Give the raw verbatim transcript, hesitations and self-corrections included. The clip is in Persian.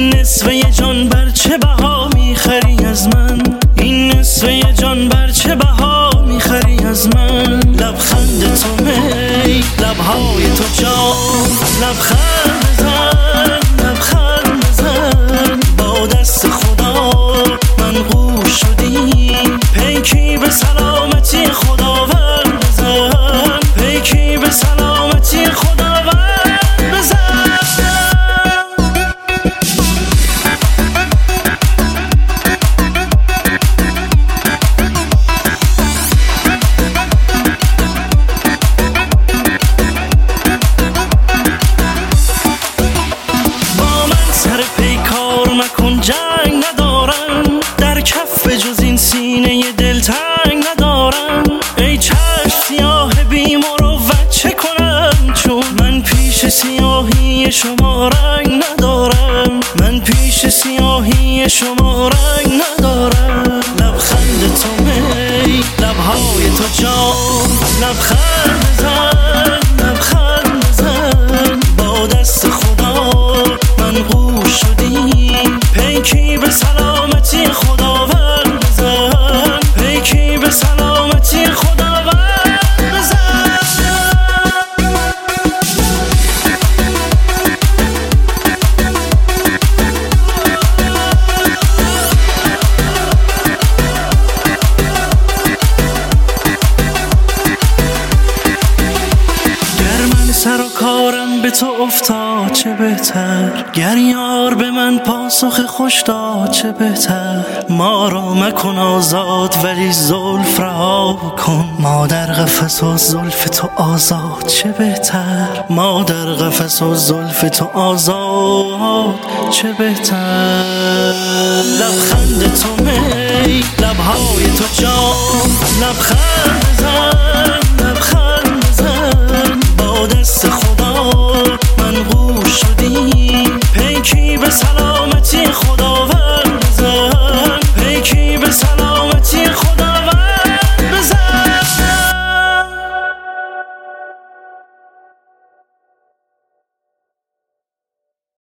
این نصفه جان بر چه بها میخری از من؟ این نصفه جان بر چه بها میخری از من؟ لبخند تو می، لبهای تو جان، لبخند بزن، لبخند بزن. با دست خدا منقوش شدیم، پیکی به سلامتی خداوند بزن، پیکی به سلامتی خداوند بزن. با من سر پیکار مکن، جنگ ندارم، در کف جز این سینه دلتنگ ندارم. ای چشم سیاه بی مروت چه کنم، چون من پیش سیاهی شما رنگ ندارم، من پیش سیاهی شما رنگ ندارم. لبخند تو می، لبهای تو جان، لبخند بزن، لبخند بزن. با دست خدا منقوش شدیم، پیکی به سلامتی خداوند بزن، پیکی به سلامتی خداوند بزن. سر و کارم به تو افتاد چه بهتر، گر یار به من پاسخ خوش داد چه بهتر. ما را مکن آزاد ولی زلف رها کن، ما در قفس و زلف تو آزاد چه بهتر، ما در قفس و زلف تو آزاد چه بهتر. لبخند تو می، لبهای تو جان، لبخند